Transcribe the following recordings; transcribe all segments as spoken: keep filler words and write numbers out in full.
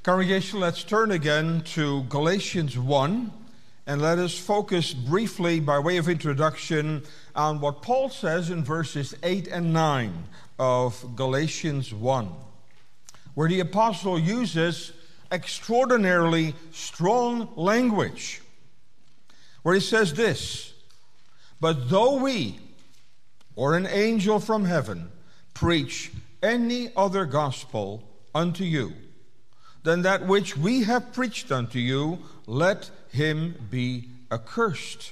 Congregation, let's turn again to Galatians one, and let us focus briefly, by way of introduction, on what Paul says in verses eight and nine of Galatians one, where the apostle uses extraordinarily strong language, where he says this: "But though we, or an angel from heaven, preach any other gospel unto you than that which we have preached unto you, let him be accursed.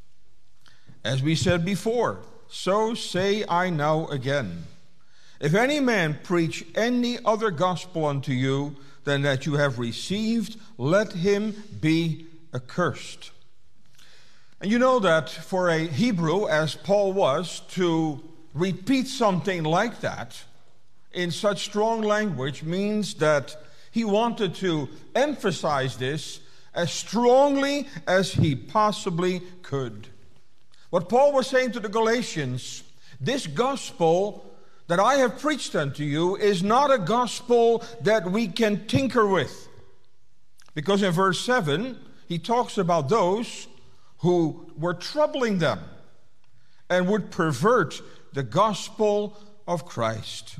As we said before, so say I now again. If any man preach any other gospel unto you than that you have received, let him be accursed." And you know that for a Hebrew, as Paul was, to repeat something like that in such strong language means that he wanted to emphasize this as strongly as he possibly could. What Paul was saying to the Galatians, this gospel that I have preached unto you is not a gospel that we can tinker with. Because in verse seven, he talks about those who were troubling them and would pervert the gospel of Christ.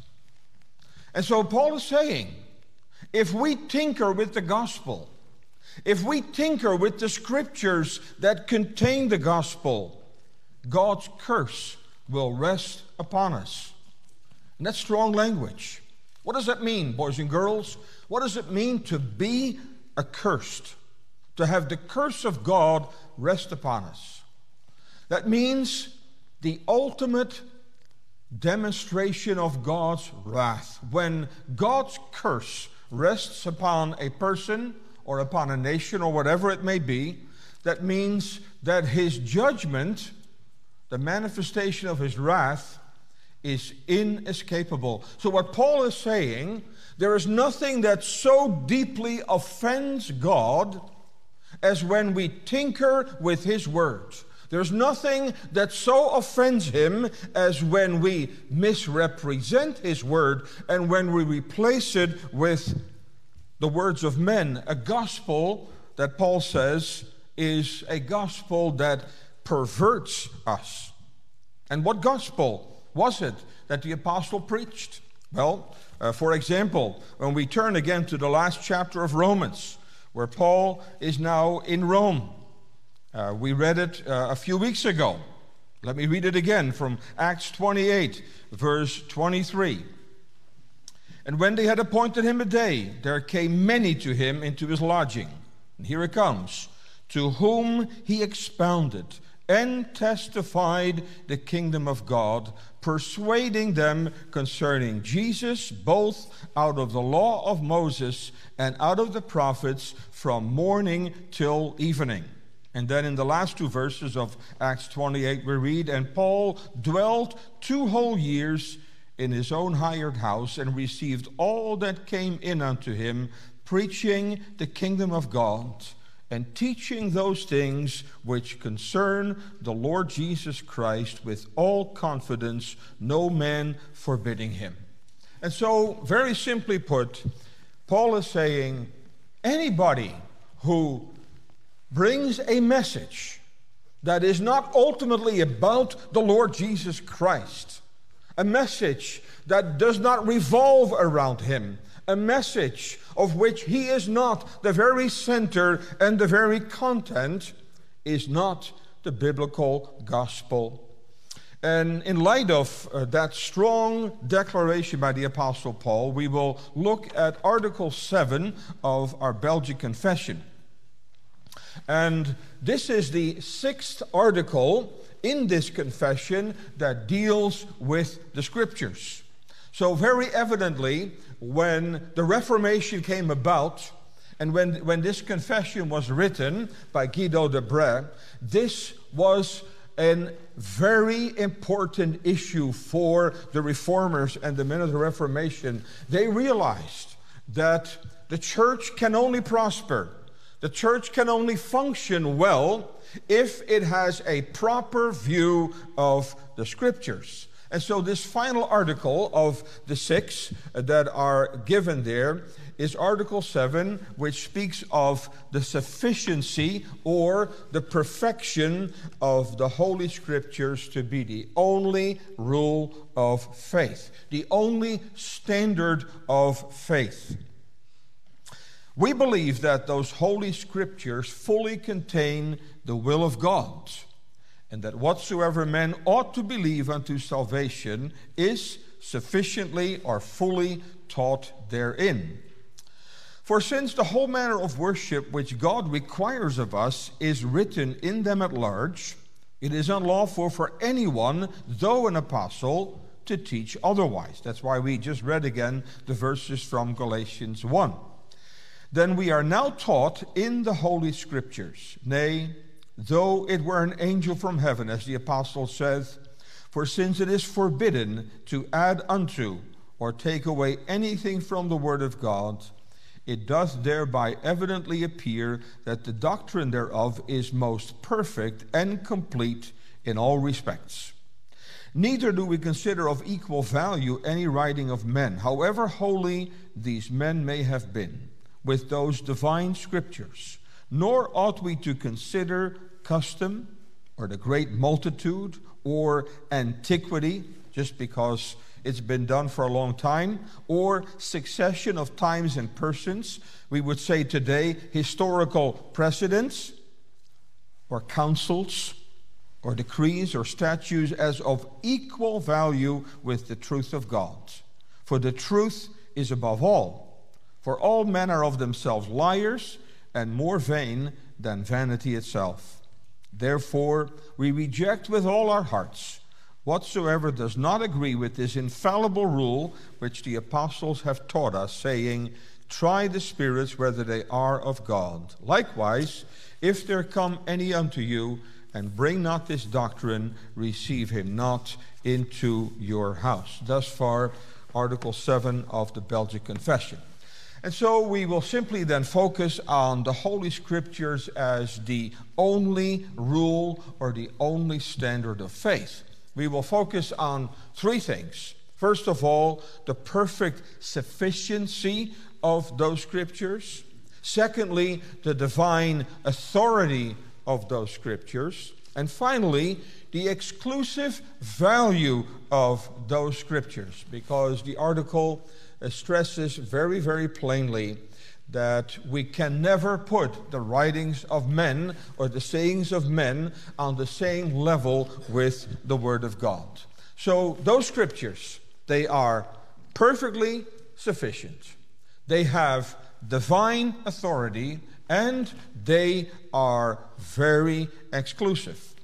And so Paul is saying, if we tinker with the gospel, if we tinker with the scriptures that contain the gospel, God's curse will rest upon us. And that's strong language. What does that mean, boys and girls? What does it mean to be accursed? To have the curse of God rest upon us. That means the ultimate demonstration of God's wrath. When God's curse rests upon a person or upon a nation or whatever it may be, that means that his judgment, the manifestation of his wrath, is inescapable. So what Paul is saying, there is nothing that so deeply offends God as when we tinker with his words. There's nothing that so offends him as when we misrepresent his word and when we replace it with the words of men. A gospel that Paul says is a gospel that perverts us. And what gospel was it that the apostle preached? Well, uh, for example, when we turn again to the last chapter of Romans, where Paul is now in Rome. Uh, we read it uh, a few weeks ago. Let me read it again from Acts twenty-eight, verse twenty-three. "And when they had appointed him a day, there came many to him into his lodging." And here it comes. "To whom he expounded and testified the kingdom of God, persuading them concerning Jesus, both out of the law of Moses and out of the prophets, from morning till evening." And then in the last two verses of Acts twenty-eight we read, "And Paul dwelt two whole years in his own hired house, and received all that came in unto him, preaching the kingdom of God, and teaching those things which concern the Lord Jesus Christ with all confidence, no man forbidding him." And so, very simply put, Paul is saying, anybody who brings a message that is not ultimately about the Lord Jesus Christ, a message that does not revolve around him, a message of which he is not the very center and the very content, is not the biblical gospel. And in light of uh, that strong declaration by the Apostle Paul, we will look at Article seven of our Belgic Confession. And this is the sixth article in this confession that deals with the Scriptures. So very evidently, when the Reformation came about, and when, when this confession was written by Guido de Brès, this was a very important issue for the Reformers and the men of the Reformation. They realized that the church can only prosper, the church can only function well if it has a proper view of the Scriptures. And so this final article of the six that are given there is Article seven, which speaks of the sufficiency or the perfection of the Holy Scriptures to be the only rule of faith, the only standard of faith. We believe that those Holy Scriptures fully contain the will of God, and that whatsoever men ought to believe unto salvation is sufficiently or fully taught therein. For since the whole manner of worship which God requires of us is written in them at large, it is unlawful for anyone, though an apostle, to teach otherwise. That's why we just read again the verses from Galatians one. Then we are now taught in the Holy Scriptures, nay, though it were an angel from heaven, as the apostle says, for since it is forbidden to add unto or take away anything from the word of God, it doth thereby evidently appear that the doctrine thereof is most perfect and complete in all respects. Neither do we consider of equal value any writing of men, however holy these men may have been, with those divine scriptures. Nor ought we to consider custom, or the great multitude, or antiquity, just because it's been done for a long time, or succession of times and persons. We would say today historical precedents, or councils, or decrees, or statutes as of equal value with the truth of God. For the truth is above all. For all men are of themselves liars, and more vain than vanity itself. Therefore we reject with all our hearts whatsoever does not agree with this infallible rule which the apostles have taught us, saying, try the spirits whether they are of God. Likewise, if there come any unto you, and bring not this doctrine, receive him not into your house. Thus far, Article seven of the Belgic Confession. And so we will simply then focus on the Holy Scriptures as the only rule or the only standard of faith. We will focus on three things. First of all, the perfect sufficiency of those Scriptures. Secondly, the divine authority of those Scriptures. And finally, the exclusive value of those Scriptures, because the article stresses very, very plainly that we can never put the writings of men or the sayings of men on the same level with the Word of God. So those Scriptures, they are perfectly sufficient. They have divine authority, and they are very exclusive.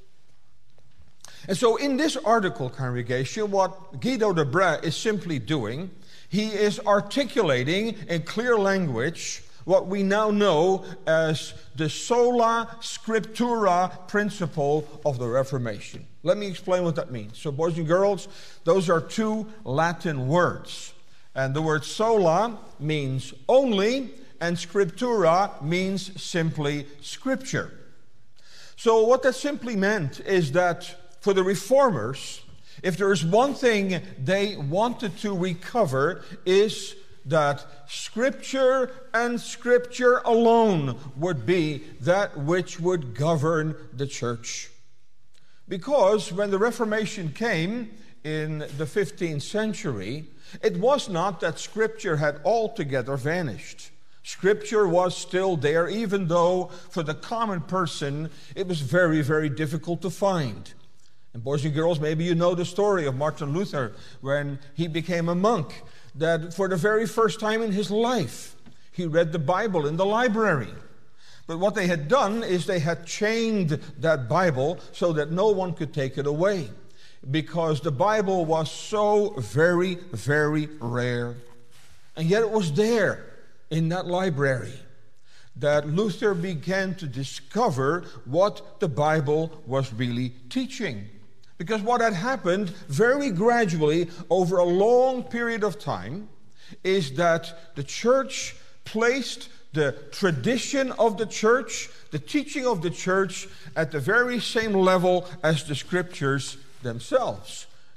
And so in this article, congregation, what Guido de Brès is simply doing, he is articulating in clear language what we now know as the sola scriptura principle of the Reformation. Let me explain what that means. So boys and girls, those are two Latin words. And the word sola means only, and scriptura means simply scripture. So what that simply meant is that for the Reformers, if there is one thing they wanted to recover, is that Scripture and Scripture alone would be that which would govern the church. Because when the Reformation came in the fifteenth century, it was not that Scripture had altogether vanished. Scripture was still there, even though for the common person it was very, very difficult to find. And boys and girls, maybe you know the story of Martin Luther when he became a monk, that for the very first time in his life, he read the Bible in the library. But what they had done is they had chained that Bible so that no one could take it away, because the Bible was so very, very rare. And yet it was there in that library that Luther began to discover what the Bible was really teaching. Because what had happened very gradually over a long period of time is that the church placed the tradition of the church, the teaching of the church, at the very same level as the Scriptures themselves.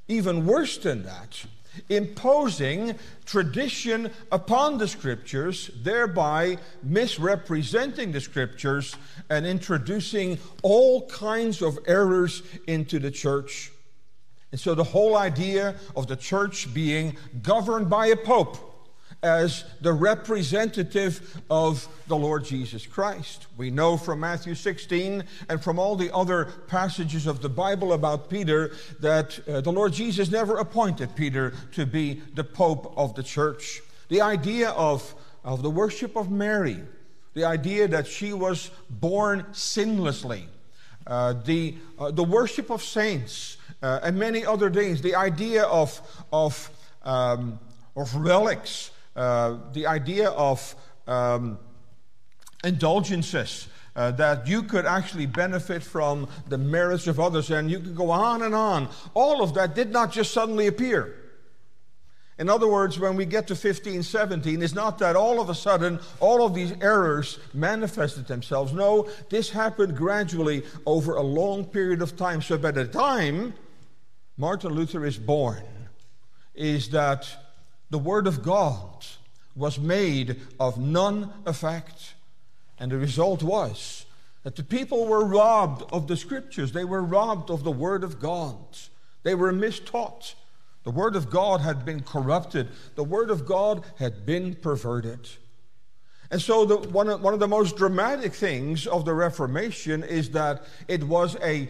Even worse than that, imposing tradition upon the Scriptures, thereby misrepresenting the Scriptures and introducing all kinds of errors into the church. And so the whole idea of the church being governed by a pope as the representative of the Lord Jesus Christ. We know from Matthew sixteen and from all the other passages of the Bible about Peter that uh, the Lord Jesus never appointed Peter to be the pope of the church. The idea of, of the worship of Mary, the idea that she was born sinlessly, uh, the, uh, the worship of saints, uh, and many other things, the idea of, of, um, of relics, Uh, the idea of um, indulgences, uh, that you could actually benefit from the merits of others, and you could go on and on. All of that did not just suddenly appear. In other words, when we get to fifteen seventeen, it's not that all of a sudden all of these errors manifested themselves. No, this happened gradually over a long period of time. So by the time Martin Luther is born, is that the Word of God was made of none effect. And the result was that the people were robbed of the Scriptures. They were robbed of the Word of God. They were mistaught. The Word of God had been corrupted. The Word of God had been perverted. And so the, one, of, one of the most dramatic things of the Reformation is that it was a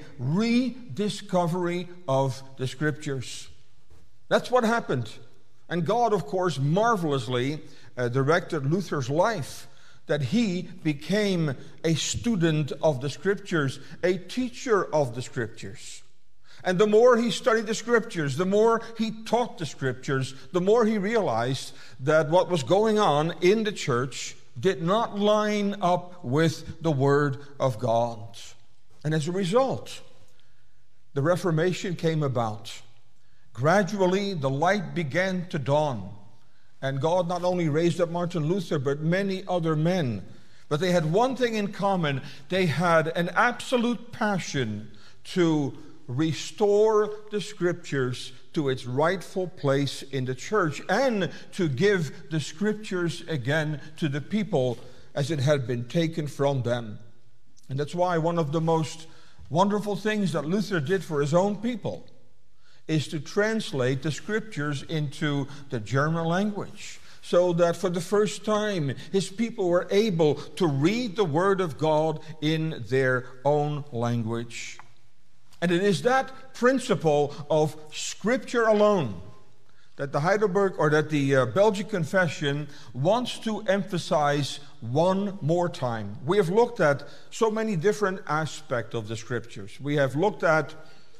rediscovery of the Scriptures. That's what happened. And God, of course, marvelously uh, directed Luther's life, that he became a student of the Scriptures, a teacher of the Scriptures. And the more he studied the Scriptures, the more he taught the Scriptures, the more he realized that what was going on in the church did not line up with the Word of God. And as a result, the Reformation came about. Gradually, the light began to dawn. And God not only raised up Martin Luther, but many other men. But they had one thing in common. They had an absolute passion to restore the Scriptures to its rightful place in the church, and to give the Scriptures again to the people as it had been taken from them. And that's why one of the most wonderful things that Luther did for his own people is to translate the Scriptures into the German language, so that for the first time his people were able to read the Word of God in their own language. And it is that principle of Scripture alone that the Heidelberg or that the uh, Belgic Confession wants to emphasize one more time. We have looked at so many different aspects of the Scriptures. We have looked at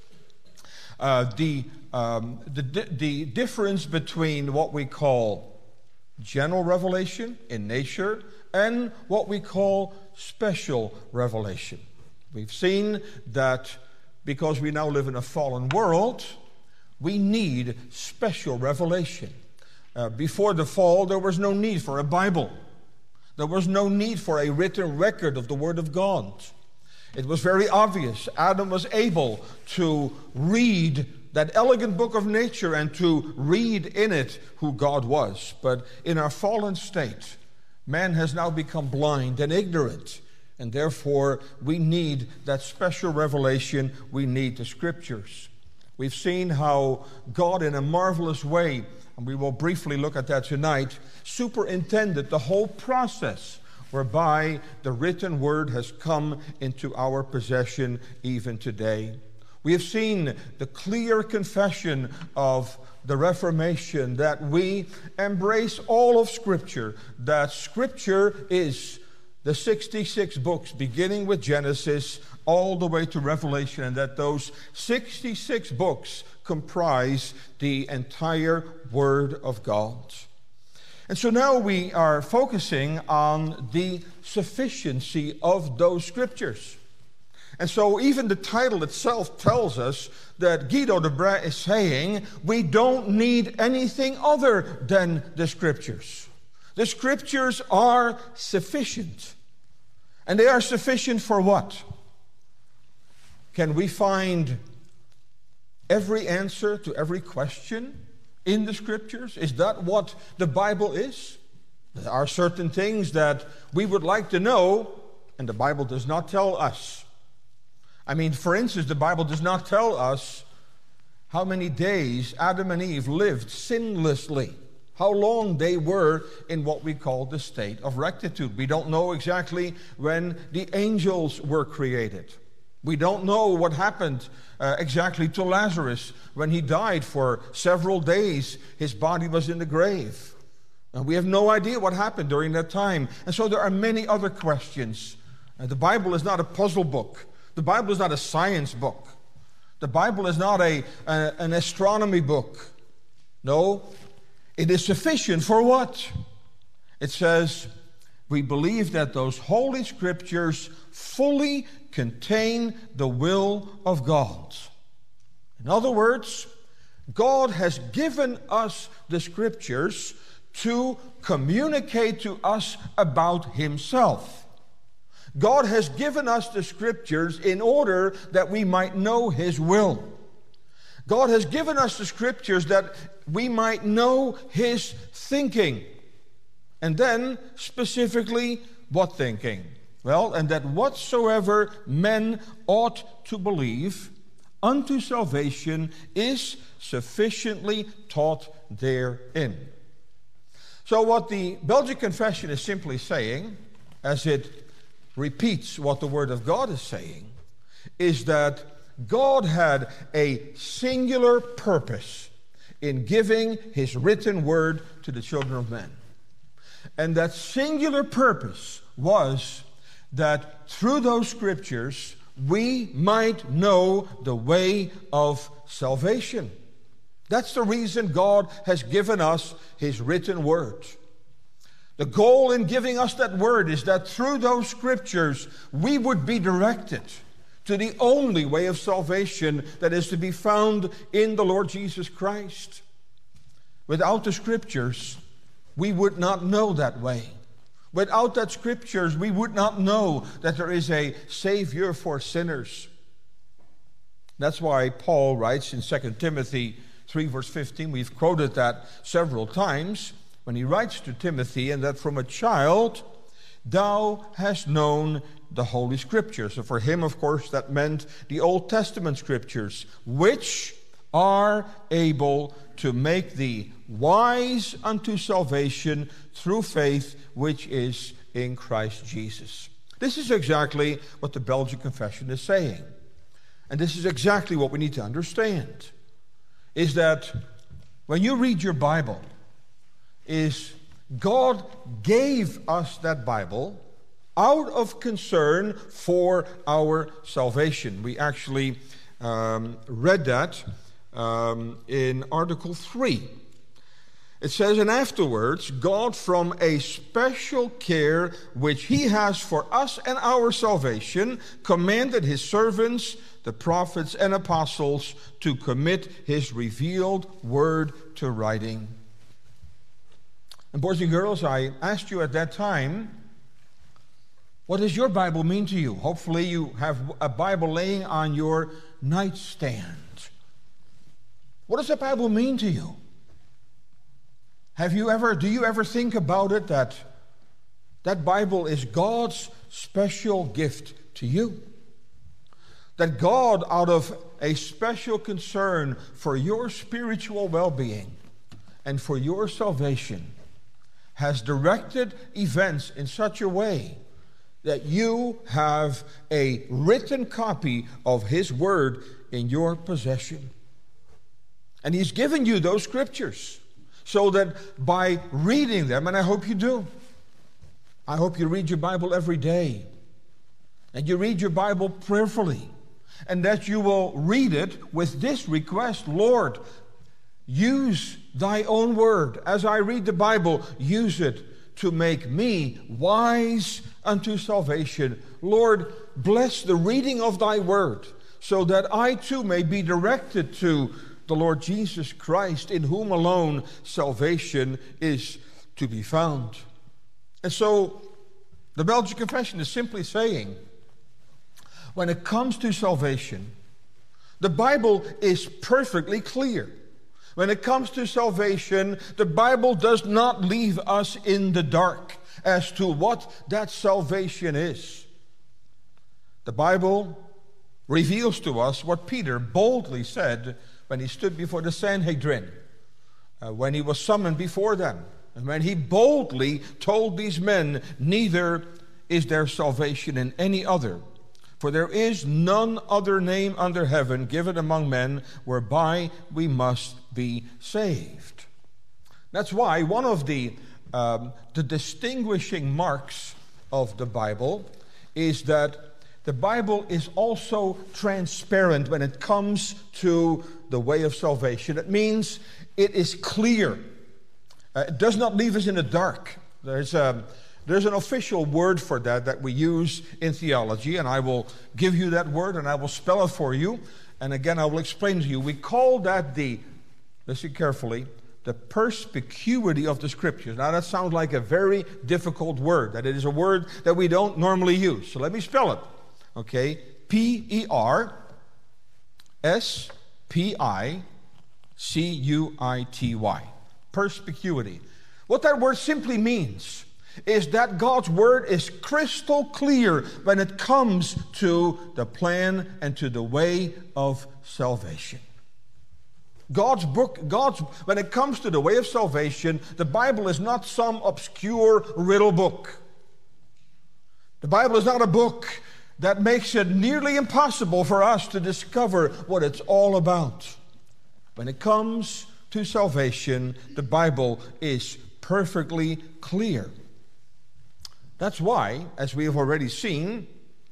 Uh, the, um, the, the difference between what we call general revelation in nature and what we call special revelation. We've seen that because we now live in a fallen world, we need special revelation. Uh, before the fall, there was no need for a Bible. There was no need for a written record of the Word of God. It was very obvious. Adam was able to read that elegant book of nature and to read in it who God was. But in our fallen state, man has now become blind and ignorant. And therefore, we need that special revelation. We need the Scriptures. We've seen how God, in a marvelous way, and we will briefly look at that tonight, superintended the whole process whereby the written Word has come into our possession even today. We have seen the clear confession of the Reformation that we embrace all of Scripture, that Scripture is the sixty-six books beginning with Genesis all the way to Revelation, and that those sixty-six books comprise the entire Word of God. And so now we are focusing on the sufficiency of those Scriptures. And so even the title itself tells us that Guido de Brès is saying we don't need anything other than the Scriptures. The Scriptures are sufficient. And they are sufficient for what? Can we find every answer to every question in the Scriptures? Is that what the Bible is? There are certain things that we would like to know, and the Bible does not tell us. I mean, for instance, the Bible does not tell us how many days Adam and Eve lived sinlessly, how long they were in what we call the state of rectitude. We don't know exactly when the angels were created. We don't know what happened uh, exactly to Lazarus when he died for several days. His body was in the grave. And we have no idea what happened during that time. And so there are many other questions. Uh, the Bible is not a puzzle book. The Bible is not a science book. The Bible is not a, a an astronomy book. No, it is sufficient for what? It says, we believe that those Holy Scriptures fully contain the will of God. In other words, God has given us the Scriptures to communicate to us about Himself. God has given us the Scriptures in order that we might know His will. God has given us the Scriptures that we might know His thinking. And then, specifically, what thinking? Well, and that whatsoever men ought to believe unto salvation is sufficiently taught therein. So what the Belgic Confession is simply saying, as it repeats what the Word of God is saying, is that God had a singular purpose in giving His written Word to the children of men. And that singular purpose was that through those Scriptures we might know the way of salvation. That's the reason God has given us His written Word. The goal in giving us that Word is that through those Scriptures we would be directed to the only way of salvation that is to be found in the Lord Jesus Christ. Without the Scriptures, we would not know that way. Without that Scriptures, we would not know that there is a Savior for sinners. That's why Paul writes in Second Timothy three verse fifteen, we've quoted that several times, when he writes to Timothy, and that from a child thou hast known the Holy Scriptures. So for him, of course, that meant the Old Testament Scriptures, which are able to make thee wise unto salvation through faith which is in Christ Jesus. This is exactly what the Belgic Confession is saying. And this is exactly what we need to understand, is that when you read your Bible, is God gave us that Bible out of concern for our salvation. We actually um, read that um, in Article three. It says, and afterwards, God from a special care which He has for us and our salvation, commanded His servants, the prophets and apostles, to commit His revealed word to writing. And boys and girls, I asked you at that time, what does your Bible mean to you? Hopefully you have a Bible laying on your nightstand. What does the Bible mean to you? Have you ever, do you ever think about it that that Bible is God's special gift to you? That God, out of a special concern for your spiritual well-being and for your salvation, has directed events in such a way that you have a written copy of His Word in your possession. And He's given you those Scriptures so that by reading them, and I hope you do, I hope you read your Bible every day, and you read your Bible prayerfully, and that you will read it with this request: Lord, use Thy own word. As I read the Bible, use it to make me wise unto salvation. Lord, bless the reading of Thy word, so that I too may be directed to the Lord Jesus Christ, in whom alone salvation is to be found. And so, the Belgic Confession is simply saying, when it comes to salvation, The Bible is perfectly clear. When it comes to salvation, the Bible does not leave us in the dark as to what that salvation is. The Bible reveals to us what Peter boldly said when he stood before the Sanhedrin, uh, when he was summoned before them, and when he boldly told these men, "Neither is there salvation in any other, for there is none other name under heaven given among men whereby we must be saved." That's why one of the, um, the distinguishing marks of the Bible is that the Bible is also transparent when it comes to the way of salvation. It means it is clear. Uh, it does not leave us in the dark. There's a There's an official word for that that we use in theology, and I will give you that word and I will spell it for you. And again, I will explain to you. We call that the, listen carefully, the perspicuity of the Scriptures. Now that sounds like a very difficult word, that it is a word that we don't normally use. So let me spell it. Okay, P E R S P I C U I T Y. Perspicuity. What that word simply means is that God's Word is crystal clear when it comes to the plan and to the way of salvation. God's book, God's, when it comes to the way of salvation, the Bible is not some obscure riddle book. The Bible is not a book that makes it nearly impossible for us to discover what it's all about. When it comes to salvation, the Bible is perfectly clear. That's why, as we have already seen,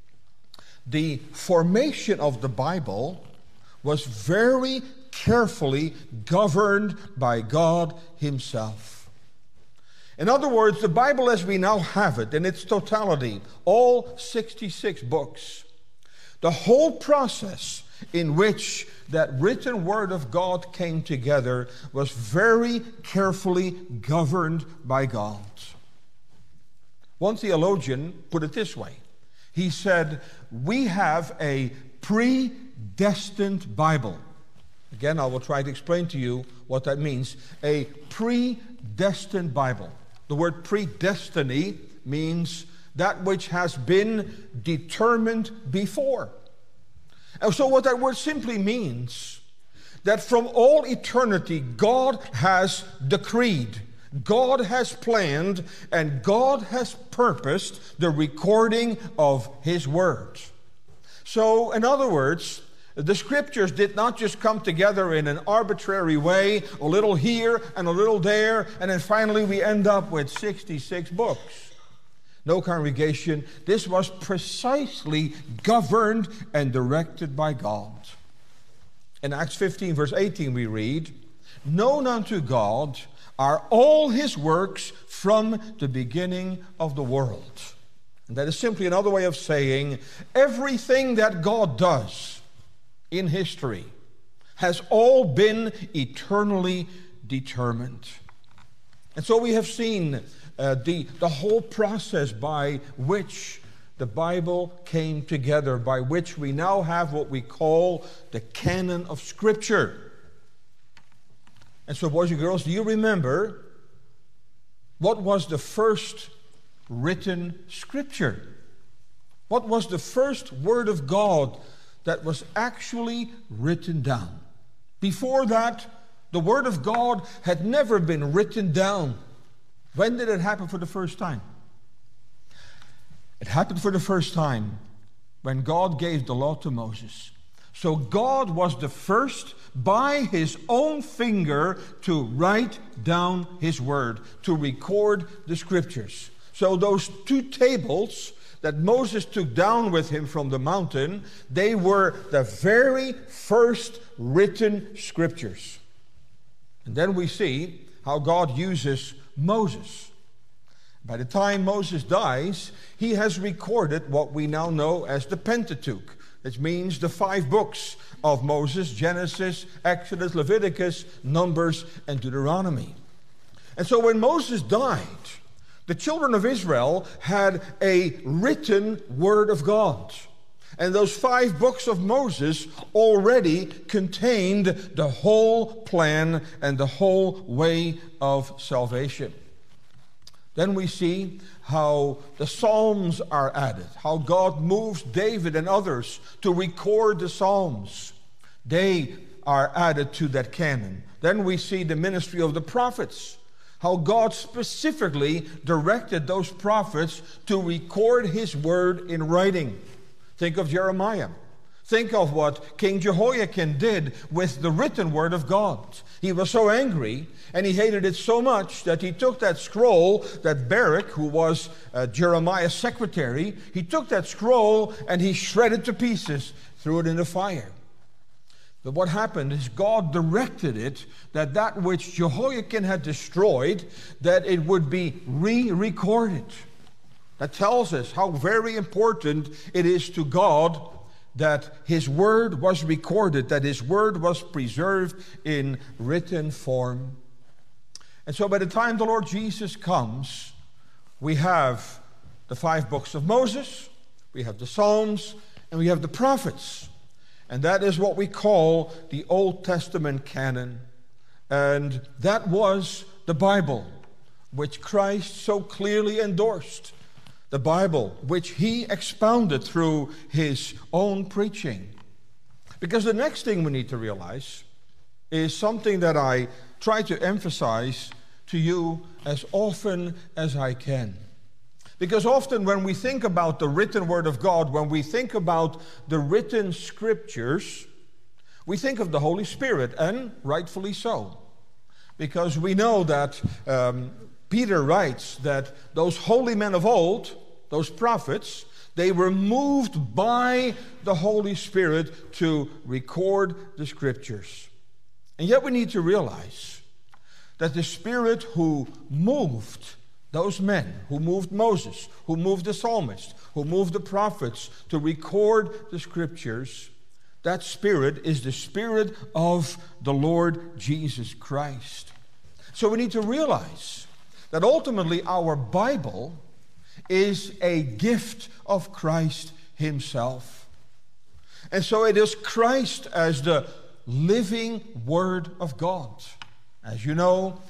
the formation of the Bible was very carefully governed by God Himself. In other words, the Bible as we now have it in its totality, all sixty-six books, the whole process in which that written Word of God came together was very carefully governed by God. One theologian put it this way. He said, we have a predestined Bible. Again, I will try to explain to you what that means. A predestined Bible. The word predestiny means that which has been determined before. And so what that word simply means, that from all eternity, God has decreed, God has planned, and God has purposed the recording of His Word. So, in other words, the Scriptures did not just come together in an arbitrary way, a little here and a little there, and then finally we end up with sixty-six books. No, congregation, this was precisely governed and directed by God. In Acts fifteen, verse eighteen, we read, "Known unto God are all His works from the beginning of the world." And that is simply another way of saying everything that God does in history has all been eternally determined. And so we have seen uh, the, the whole process by which the Bible came together, by which we now have what we call the canon of Scripture. And so, boys and girls, do you remember what was the first written Scripture? What was the first Word of God that was actually written down? Before that, the Word of God had never been written down. When did it happen for the first time? It happened for the first time when God gave the law to Moses. So God was the first by His own finger to write down His Word, to record the Scriptures. So those two tables that Moses took down with him from the mountain, they were the very first written Scriptures. And then we see how God uses Moses. By the time Moses dies, he has recorded what we now know as the Pentateuch. Which means the five books of Moses: Genesis, Exodus, Leviticus, Numbers, and Deuteronomy. And so when Moses died, the children of Israel had a written Word of God. And those five books of Moses already contained the whole plan and the whole way of salvation. Then we see how the Psalms are added, how God moves David and others to record the Psalms. They are added to that canon. Then we see the ministry of the prophets, how God specifically directed those prophets to record His word in writing. Think of Jeremiah. Think of what King Jehoiakim did with the written word of God. He was so angry and he hated it so much that he took that scroll that Baruch, who was uh, Jeremiah's secretary, he took that scroll and he shredded to pieces, threw it in the fire. But what happened is God directed it that that which Jehoiakim had destroyed, that it would be re-recorded. That tells us how very important it is to God that His word was recorded, that His word was preserved in written form. And so by the time the Lord Jesus comes, we have the five books of Moses, we have the Psalms, and we have the prophets. And that is what we call the Old Testament canon. And that was the Bible, which Christ so clearly endorsed. The Bible, which He expounded through His own preaching. Because the next thing we need to realize is something that I try to emphasize to you as often as I can. Because often when we think about the written Word of God, when we think about the written Scriptures, we think of the Holy Spirit, and rightfully so. Because we know that um, Peter writes that those holy men of old, those prophets, they were moved by the Holy Spirit to record the Scriptures. And yet we need to realize that the Spirit who moved those men, who moved Moses, who moved the psalmists, who moved the prophets to record the Scriptures, that Spirit is the Spirit of the Lord Jesus Christ. So we need to realize that ultimately our Bible is a gift of Christ Himself. And so it is Christ as the living Word of God. As you know,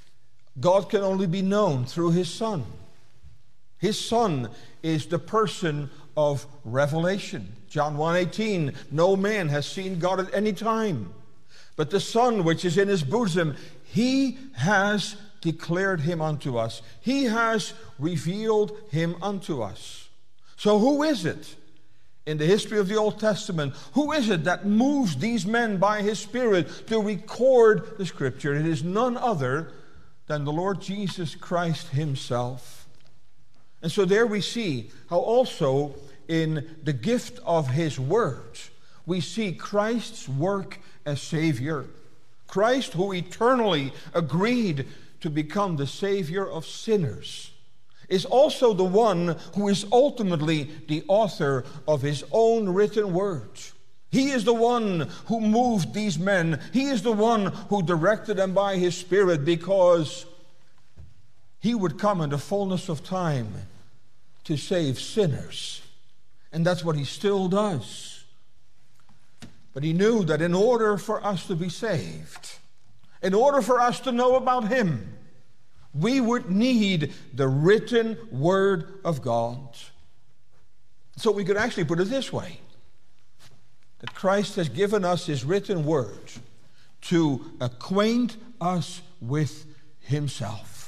God can only be known through His Son. His Son is the person of revelation. John one eighteen, no man has seen God at any time, but the Son which is in His bosom, He has declared Him unto us. He has revealed Him unto us. So who is it in the history of the Old Testament? Who is it that moves these men by His Spirit to record the Scripture? It is none other than the Lord Jesus Christ Himself. And so there we see how also in the gift of His Word, we see Christ's work as Savior. Christ, who eternally agreed to become the Savior of sinners, is also the one who is ultimately the author of His own written word. He is the one who moved these men. He is the one who directed them by His Spirit, because He would come in the fullness of time to save sinners. And that's what He still does. But He knew that in order for us to be saved, in order for us to know about Him, we would need the written Word of God. So we could actually put it this way, that Christ has given us His written Word to acquaint us with Himself.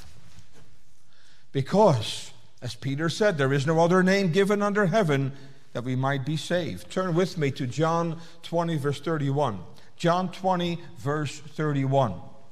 Because, as Peter said, there is no other name given under heaven that we might be saved. Turn with me to John twenty, verse thirty-one. John twenty, verse thirty-one.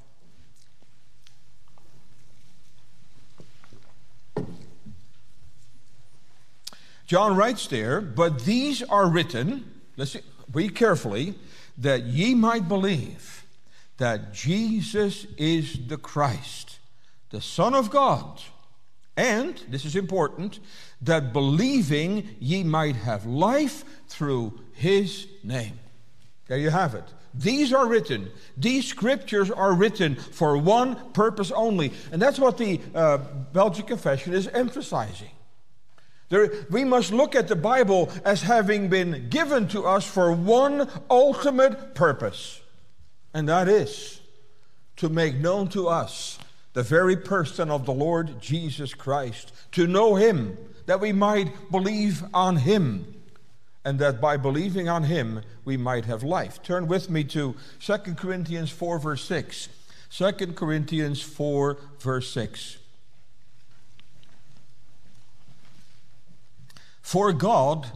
John writes there, but these are written, listen, read carefully, that ye might believe that Jesus is the Christ, the Son of God, and, this is important, that believing ye might have life through His name. There you have it. These are written. These Scriptures are written for one purpose only. And that's what the uh, Belgian Confession is emphasizing. There, we must look at the Bible as having been given to us for one ultimate purpose, and that is to make known to us the very person of the Lord Jesus Christ, to know Him, that we might believe on Him, and that by believing on Him we might have life. Turn with me to Second Corinthians four, verse six. Second Corinthians four, verse six. For God,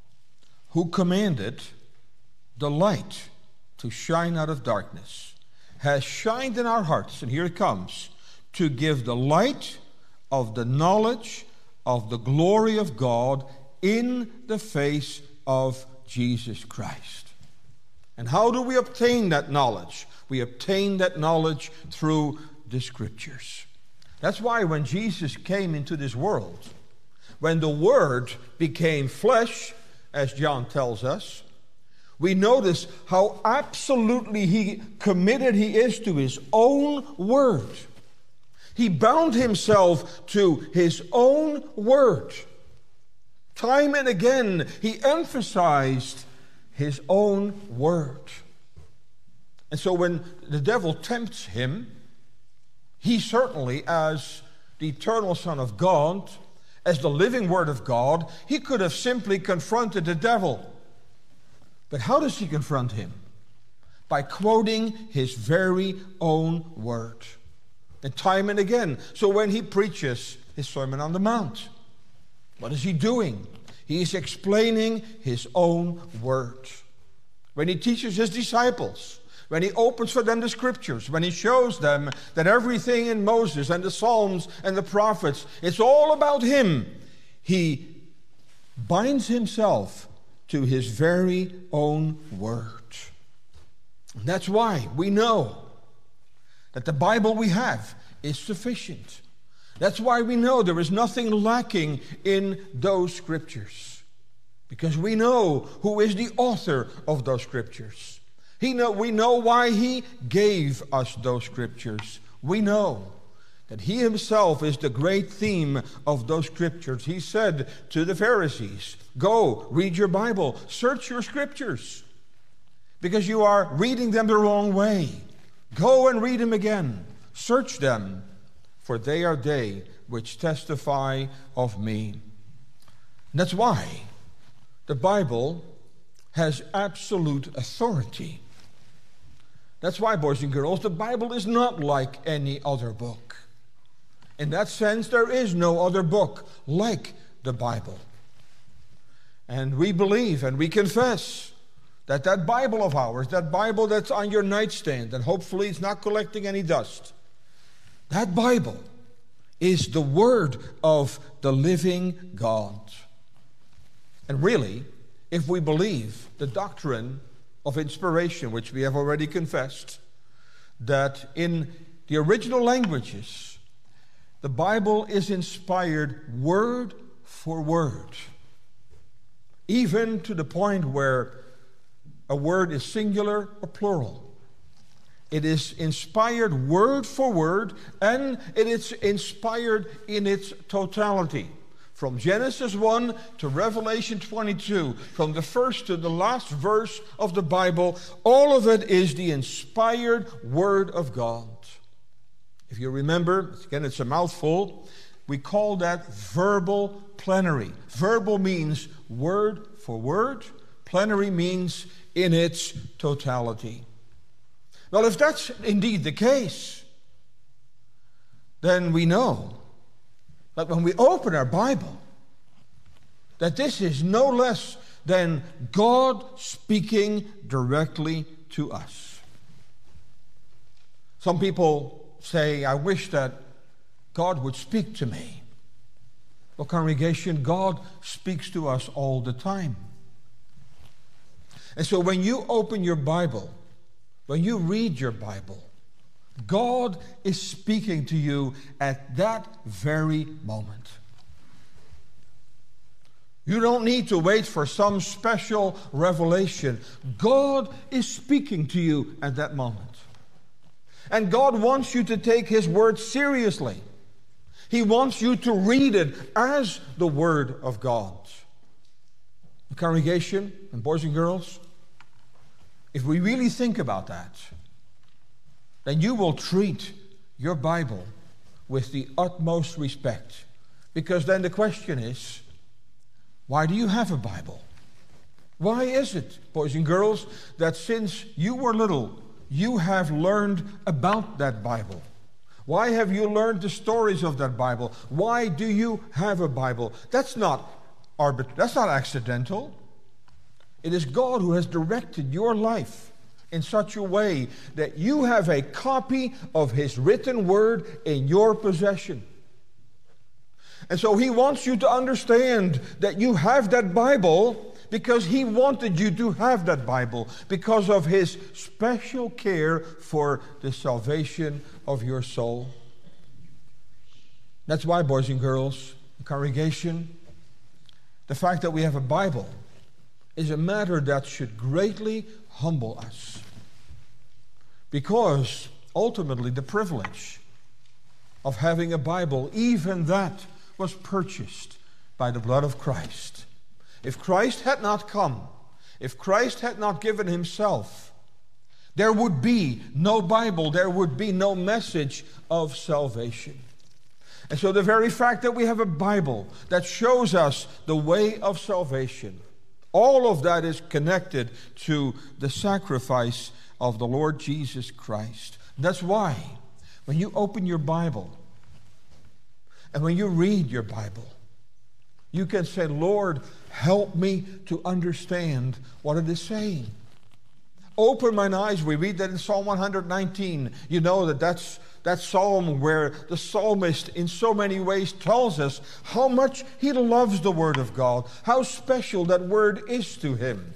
who commanded the light to shine out of darkness, has shined in our hearts, and here it comes, to give the light of the knowledge of the glory of God in the face of Jesus Christ. And how do we obtain that knowledge? We obtain that knowledge through the Scriptures. That's why when Jesus came into this world, when the Word became flesh, as John tells us, we notice how absolutely he committed he is to his own Word. He bound himself to his own Word. Time and again, he emphasized his own Word. And so when the devil tempts him, he certainly, as the eternal Son of God, as the living Word of God, he could have simply confronted the devil. But how does he confront him? By quoting his very own Word. And time and again. So when he preaches his Sermon on the Mount, what is he doing? He is explaining his own Word. When he teaches his disciples, when he opens for them the Scriptures, when he shows them that everything in Moses and the Psalms and the prophets, it's all about him, he binds himself to his very own Word. And that's why we know that the Bible we have is sufficient. That's why we know there is nothing lacking in those Scriptures. Because we know who is the author of those Scriptures. He know, we know why He gave us those Scriptures. We know that He Himself is the great theme of those Scriptures. He said to the Pharisees, go, read your Bible, search your Scriptures, because you are reading them the wrong way. Go and read them again. Search them, for they are they which testify of me. And that's why the Bible has absolute authority. That's why, boys and girls, the Bible is not like any other book. In that sense, there is no other book like the Bible. And we believe and we confess that that Bible of ours, that Bible that's on your nightstand, and hopefully it's not collecting any dust, that Bible is the Word of the living God. And really, if we believe the doctrine of inspiration, which we have already confessed, that in the original languages, the Bible is inspired word for word, even to the point where a word is singular or plural. It is inspired word for word, and it is inspired in its totality. From Genesis one to Revelation twenty-two, from the first to the last verse of the Bible, all of it is the inspired Word of God. If you remember, again, it's a mouthful, we call that verbal plenary. Verbal means word for word. Plenary means in its totality. Well, if that's indeed the case, then we know that when we open our Bible, that this is no less than God speaking directly to us. Some people say, I wish that God would speak to me. Well, congregation, God speaks to us all the time. And so when you open your Bible, when you read your Bible, God is speaking to you at that very moment. You don't need to wait for some special revelation. God is speaking to you at that moment. And God wants you to take His word seriously. He wants you to read it as the Word of God. The congregation and boys and girls, if we really think about that, then you will treat your Bible with the utmost respect. Because then the question is, why do you have a Bible? Why is it, boys and girls, that since you were little, you have learned about that Bible? Why have you learned the stories of that Bible? Why do you have a Bible? That's not arbit- that's not accidental. It is God who has directed your life in such a way that you have a copy of His written word in your possession. And so He wants you to understand that you have that Bible because He wanted you to have that Bible, because of His special care for the salvation of your soul. That's why, boys and girls, the congregation, the fact that we have a Bible is a matter that should greatly humble us. Because ultimately the privilege of having a Bible, even that was purchased by the blood of Christ. If Christ had not come, if Christ had not given Himself, there would be no Bible, there would be no message of salvation. And so the very fact that we have a Bible that shows us the way of salvation, all of that is connected to the sacrifice of the Lord Jesus Christ. That's why when you open your Bible and when you read your Bible, you can say, Lord, help me to understand what it is saying. Open mine eyes. We read that in Psalm one nineteen. You know that that's that psalm where the psalmist in so many ways tells us how much he loves the Word of God, how special that Word is to him.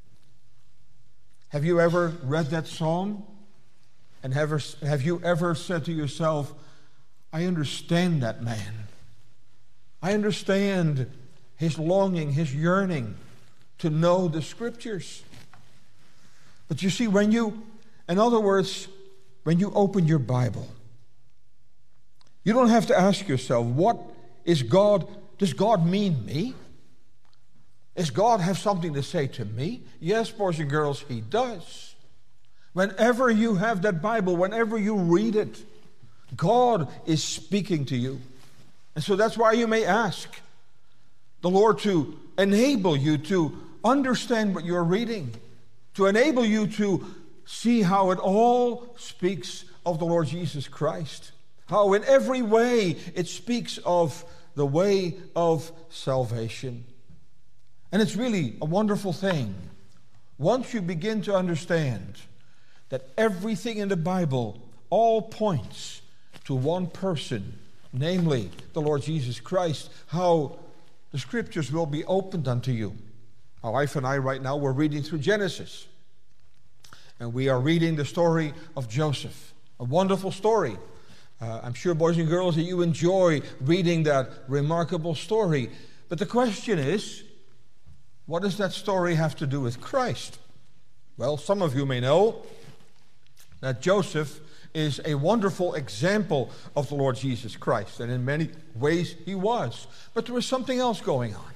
Have you ever read that psalm? And have, have you ever said to yourself, I understand that man. I understand his longing, his yearning to know the Scriptures. But you see, when you, in other words, when you open your Bible, you don't have to ask yourself, what is God, does God mean me? Does God have something to say to me? Yes, boys and girls, He does. Whenever you have that Bible, whenever you read it, God is speaking to you. And so that's why you may ask the Lord to enable you to understand what you're reading, to enable you to see how it all speaks of the Lord Jesus Christ, how in every way it speaks of the way of salvation. And it's really a wonderful thing once you begin to understand that everything in the Bible all points to one person, namely the Lord Jesus Christ, how the Scriptures will be opened unto you. My wife and I right now, we're reading through Genesis. And we are reading the story of Joseph. A wonderful story. Uh, I'm sure, boys and girls, that you enjoy reading that remarkable story. But the question is, what does that story have to do with Christ? Well, some of you may know that Joseph is a wonderful example of the Lord Jesus Christ. And in many ways, he was. But there was something else going on.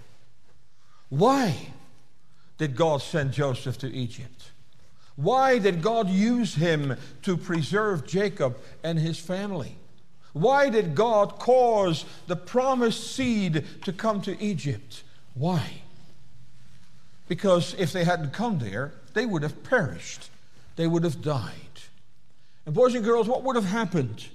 Why did God send Joseph to Egypt? Why did God use him to preserve Jacob and his family? Why did God cause the promised seed to come to Egypt? Why? Because if they hadn't come there, they would have perished. They would have died. And boys and girls, what would have happened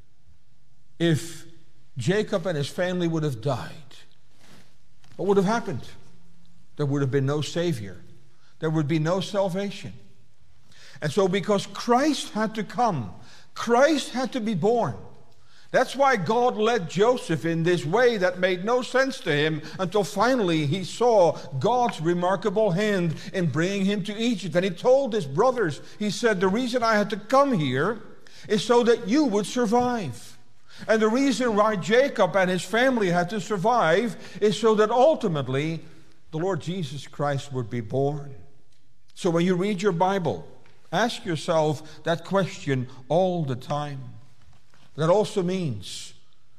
if Jacob and his family would have died? What would have happened? There would have been no Savior. There would be no salvation. And so because Christ had to come, Christ had to be born. That's why God led Joseph in this way that made no sense to him until finally he saw God's remarkable hand in bringing him to Egypt. And he told his brothers, he said, the reason I had to come here is so that you would survive. And the reason why Jacob and his family had to survive is so that ultimately the Lord Jesus Christ would be born. So when you read your Bible, ask yourself that question all the time. That also means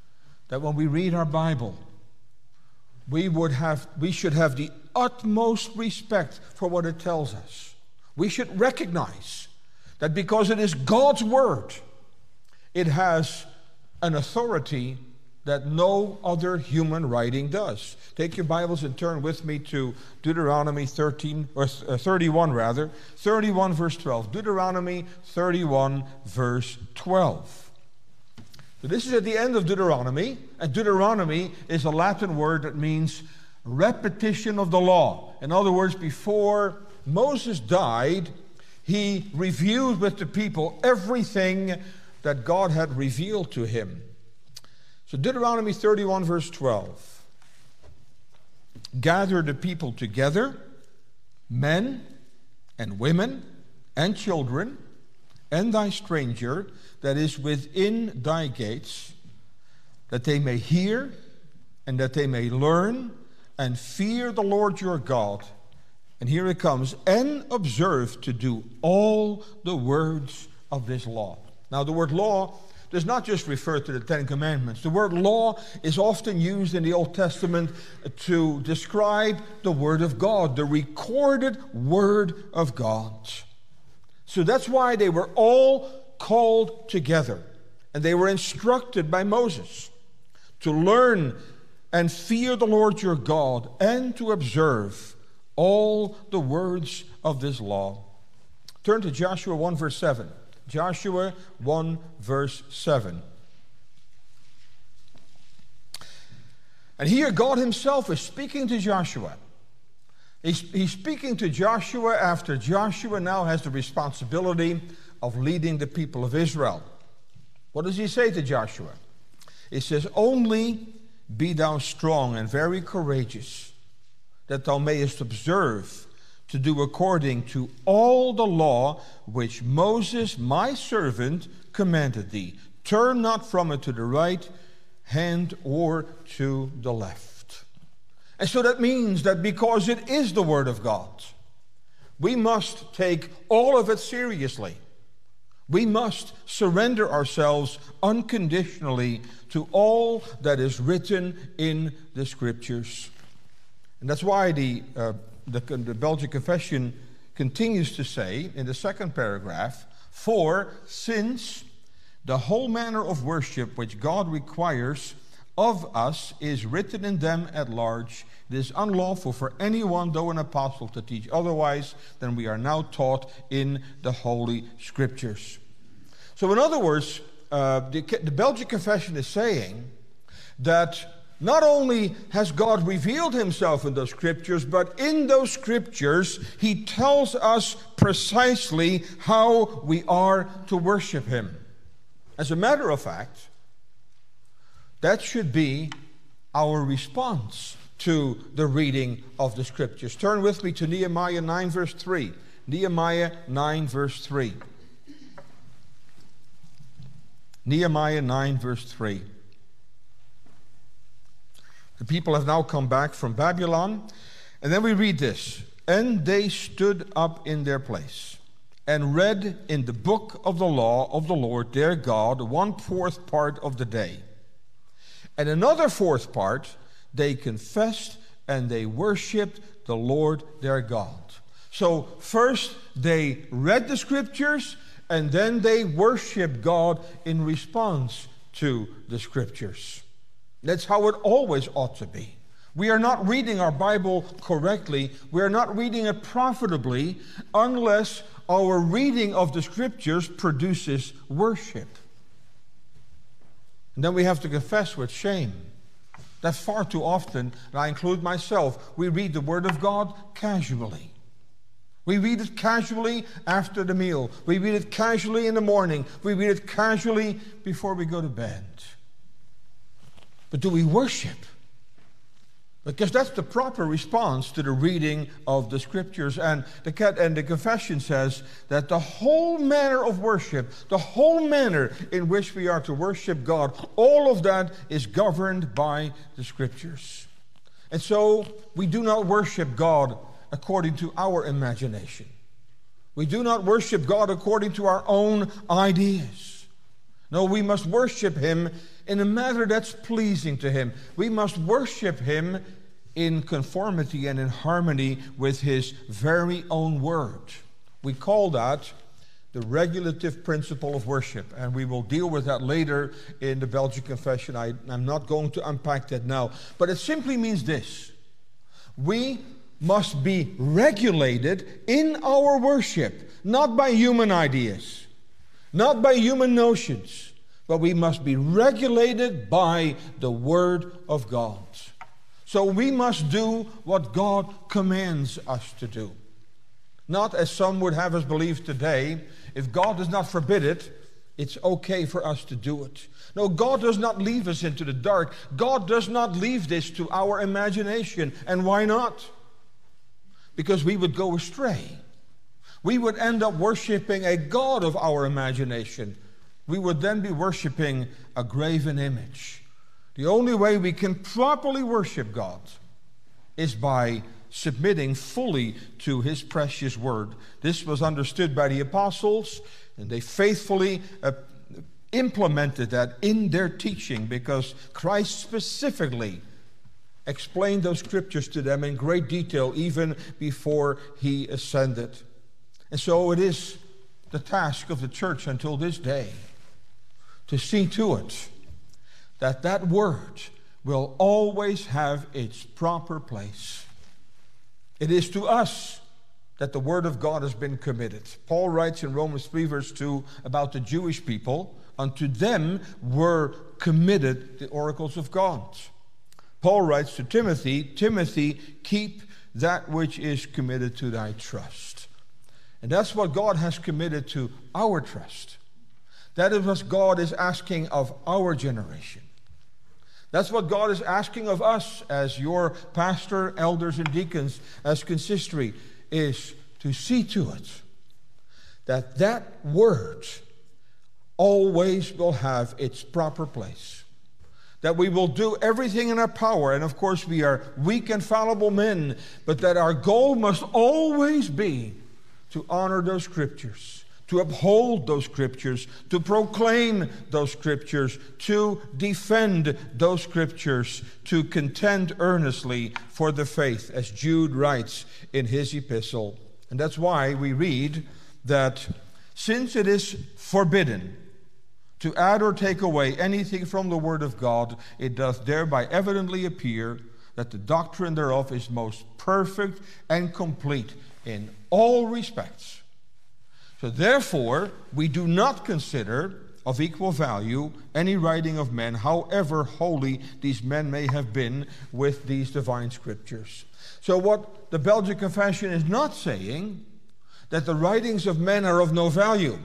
that when we read our Bible, we would have, we should have the utmost respect for what it tells us. We should recognize that because it is God's Word, it has an authority that no other human writing does. Take your Bibles and turn with me to Deuteronomy thirteen, or thirty-one rather, thirty-one verse twelve. Deuteronomy thirty-one verse twelve. So this is at the end of Deuteronomy, and Deuteronomy is a Latin word that means repetition of the law. In other words, before Moses died, he reviewed with the people everything that God had revealed to him. So Deuteronomy thirty-one verse twelve. Gather the people together, men and women and children, and thy stranger that is within thy gates, that they may hear and that they may learn and fear the Lord your God. And here it comes, and observe to do all the words of this law. Now the word law does not just refer to the Ten Commandments. The word law is often used in the Old Testament to describe the Word of God, the recorded Word of God. So that's why they were all called together, and they were instructed by Moses to learn and fear the Lord your God, and to observe all the words of this law. Turn to Joshua one verse seven. Joshua one verse seven. And here God himself is speaking to Joshua. He's, he's speaking to Joshua after Joshua now has the responsibility of leading the people of Israel. What does he say to Joshua? He says, only be thou strong and very courageous, that thou mayest observe to do according to all the law which Moses my servant commanded thee. Turn not from it to the right hand or to the left. And so that means that because it is the Word of God, we must take all of it seriously. We must surrender ourselves unconditionally to all that is written in the Scriptures. And that's why the, uh, the, the Belgian Confession continues to say in the second paragraph, for since the whole manner of worship which God requires of us is written in them at large, it is unlawful for anyone, though an apostle, to teach otherwise than we are now taught in the Holy Scriptures. So in other words, uh, the, the Belgian Confession is saying that not only has God revealed himself in those Scriptures, but in those Scriptures he tells us precisely how we are to worship him. As a matter of fact, that should be our response to the reading of the Scriptures. Turn with me to Nehemiah nine verse three. Nehemiah nine verse three. Nehemiah nine verse three. The people have now come back from Babylon. And then we read this. And they stood up in their place and read in the book of the law of the Lord their God one fourth part of the day. And another fourth part they confessed and they worshipped the Lord their God. So first they read the Scriptures and then they worshiped God in response to the Scriptures. That's how it always ought to be. We are not reading our Bible correctly. We are not reading it profitably unless our reading of the Scriptures produces worship. And then we have to confess with shame that far too often, and I include myself, we read the Word of God casually. We read it casually after the meal. We read it casually in the morning. We read it casually before we go to bed. But do we worship? Because that's the proper response to the reading of the Scriptures. And the, and the confession says that the whole manner of worship, the whole manner in which we are to worship God, all of that is governed by the Scriptures. And so we do not worship God according to our imagination. We do not worship God according to our own ideas. No, we must worship Him in a manner that's pleasing to Him. We must worship Him in conformity and in harmony with His very own word. We call that the regulative principle of worship, and we will deal with that later in the Belgian Confession. I, I'm not going to unpack that now, but it simply means this: we must be regulated in our worship, not by human ideas, not by human notions, but we must be regulated by the Word of God. So we must do what God commands us to do. Not as some would have us believe today, if God does not forbid it, it's okay for us to do it. No, God does not leave us into the dark. God does not leave this to our imagination. And why not? Because we would go astray. We would end up worshiping a God of our imagination. We would then be worshiping a graven image. The only way we can properly worship God is by submitting fully to His precious word. This was understood by the apostles, and they faithfully uh, implemented that in their teaching, because Christ specifically explained those scriptures to them in great detail even before He ascended. And so it is the task of the church until this day to see to it that that word will always have its proper place. It is to us that the Word of God has been committed. Paul writes in Romans three verse two about the Jewish people, unto them were committed the oracles of God. Paul writes to Timothy, Timothy, keep that which is committed to thy trust. And that's what God has committed to our trust. That is what God is asking of our generation. That's what God is asking of us as your pastor, elders, and deacons, as consistory, is to see to it that that word always will have its proper place. That we will do everything in our power, and of course we are weak and fallible men, but that our goal must always be to honor those scriptures, to uphold those scriptures, to proclaim those scriptures, to defend those scriptures, to contend earnestly for the faith, as Jude writes in his epistle. And that's why we read that since it is forbidden to add or take away anything from the word of God, it doth thereby evidently appear that the doctrine thereof is most perfect and complete in all respects. So therefore, we do not consider of equal value any writing of men, however holy these men may have been with these divine scriptures. So what the Belgian Confession is not saying, that the writings of men are of no value,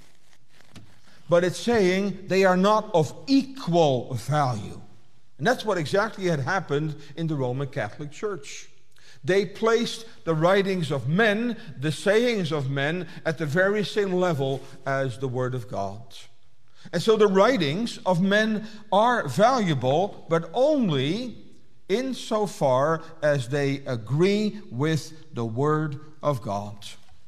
but it's saying they are not of equal value. And that's what exactly had happened in the Roman Catholic Church. They placed the writings of men, the sayings of men, at the very same level as the Word of God. And so the writings of men are valuable, but only insofar as they agree with the Word of God.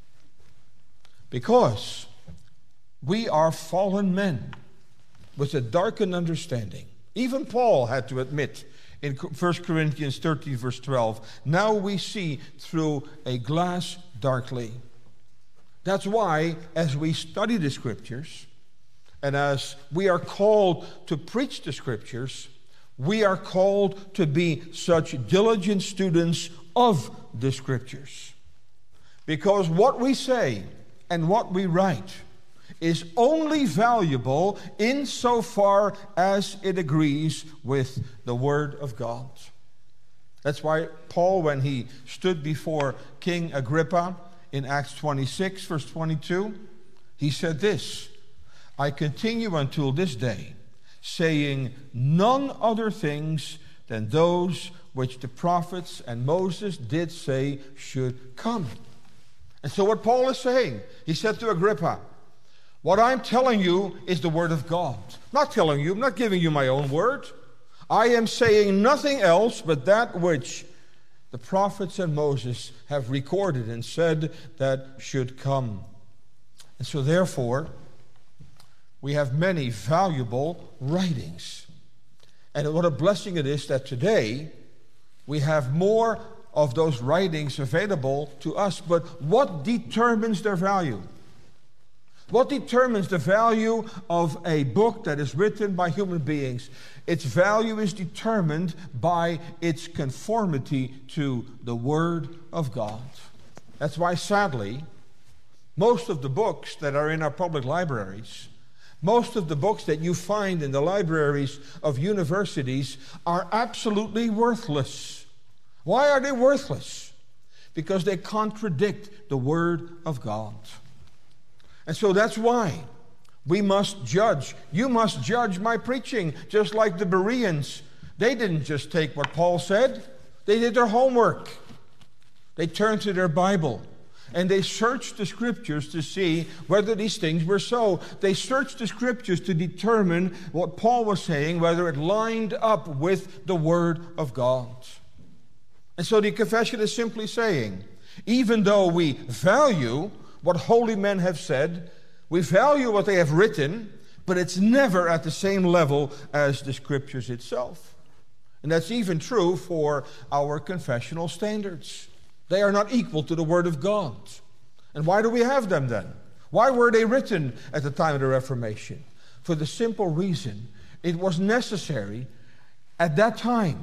Because we are fallen men with a darkened understanding. Even Paul had to admit in First Corinthians thirteen, verse twelve, now we see through a glass darkly. That's why, as we study the Scriptures, and as we are called to preach the Scriptures, we are called to be such diligent students of the Scriptures. Because what we say and what we write is only valuable insofar as it agrees with the Word of God. That's why Paul, when he stood before King Agrippa in Acts twenty-six, verse twenty-two, he said this, I continue until this day, saying none other things than those which the prophets and Moses did say should come. And so what Paul is saying, he said to Agrippa, what I'm telling you is the Word of God. I'm not telling you, I'm not giving you my own word. I am saying nothing else but that which the prophets and Moses have recorded and said that should come. And so therefore, we have many valuable writings. And what a blessing it is that today we have more of those writings available to us. But what determines their value? What determines the value of a book that is written by human beings? Its value is determined by its conformity to the Word of God. That's why, sadly, most of the books that are in our public libraries, most of the books that you find in the libraries of universities are absolutely worthless. Why are they worthless? Because they contradict the Word of God. And so that's why we must judge. You must judge my preaching, just like the Bereans. They didn't just take what Paul said. They did their homework. They turned to their Bible, and they searched the Scriptures to see whether these things were so. They searched the Scriptures to determine what Paul was saying, whether it lined up with the Word of God. And so the confession is simply saying, even though we value what holy men have said, we value what they have written, but it's never at the same level as the Scriptures itself. And that's even true for our confessional standards. They are not equal to the Word of God. And why do we have them then? Why were they written at the time of the Reformation? For the simple reason it was necessary at that time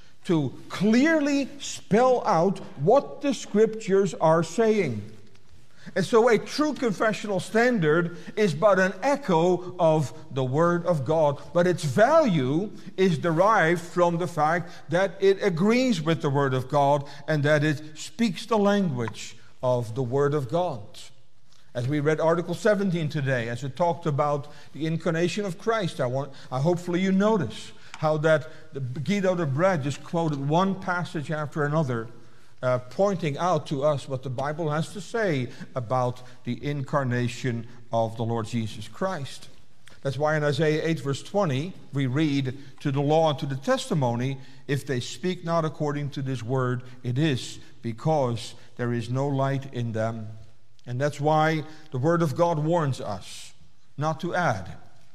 to clearly spell out what the Scriptures are saying. And so a true confessional standard is but an echo of the Word of God. But its value is derived from the fact that it agrees with the Word of God and that it speaks the language of the Word of God. As we read Article seventeen today, as it talked about the incarnation of Christ, I want, I hopefully you notice how that the, Guido de Brès just quoted one passage after another, Uh, pointing out to us what the Bible has to say about the incarnation of the Lord Jesus Christ. That's why in Isaiah eight verse twenty we read, to the law and to the testimony, if they speak not according to this word, it is because there is no light in them. And that's why the Word of God warns us not to add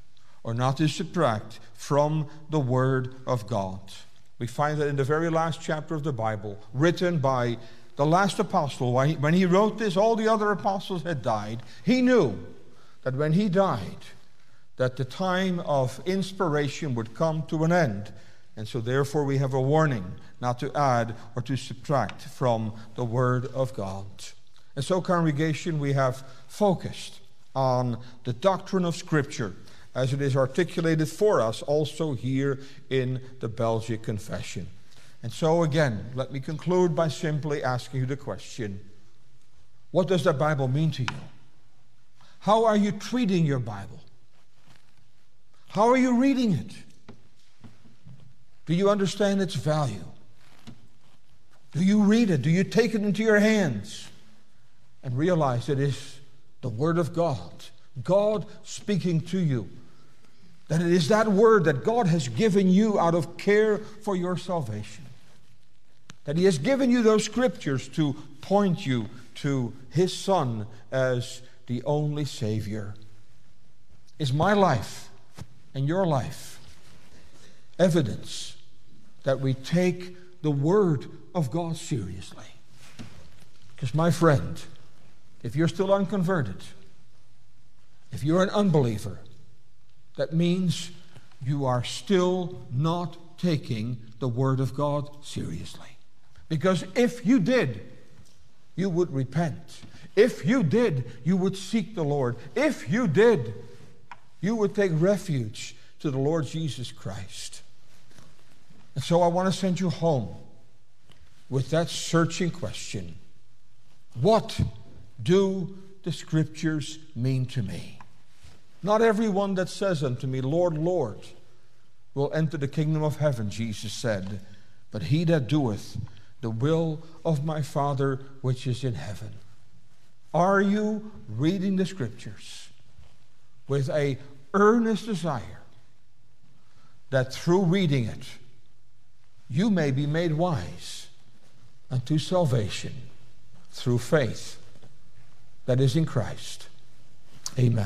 or not to subtract from the Word of God. We find that in the very last chapter of the Bible, written by the last apostle. When he wrote this, all the other apostles had died. He knew that when he died, that the time of inspiration would come to an end. And so therefore we have a warning not to add or to subtract from the Word of God. And so, congregation, we have focused on the doctrine of Scripture as it is articulated for us also here in the Belgic Confession. And so again, let me conclude by simply asking you the question, what does the Bible mean to you? How are you treating your Bible? How are you reading it? Do you understand its value? Do you read it? Do you take it into your hands and realize it is the Word of God, God speaking to you? That it is that word that God has given you out of care for your salvation. That He has given you those Scriptures to point you to His Son as the only Savior. Is my life and your life evidence that we take the Word of God seriously? Because my friend, if you're still unconverted, if you're an unbeliever, that means you are still not taking the Word of God seriously. Because if you did, you would repent. If you did, you would seek the Lord. If you did, you would take refuge to the Lord Jesus Christ. And so I want to send you home with that searching question. What do the Scriptures mean to me? Not everyone that says unto me, Lord, Lord, will enter the kingdom of heaven, Jesus said, but he that doeth the will of my Father which is in heaven. Are you reading the Scriptures with an earnest desire that through reading it, you may be made wise unto salvation through faith that is in Christ? Amen.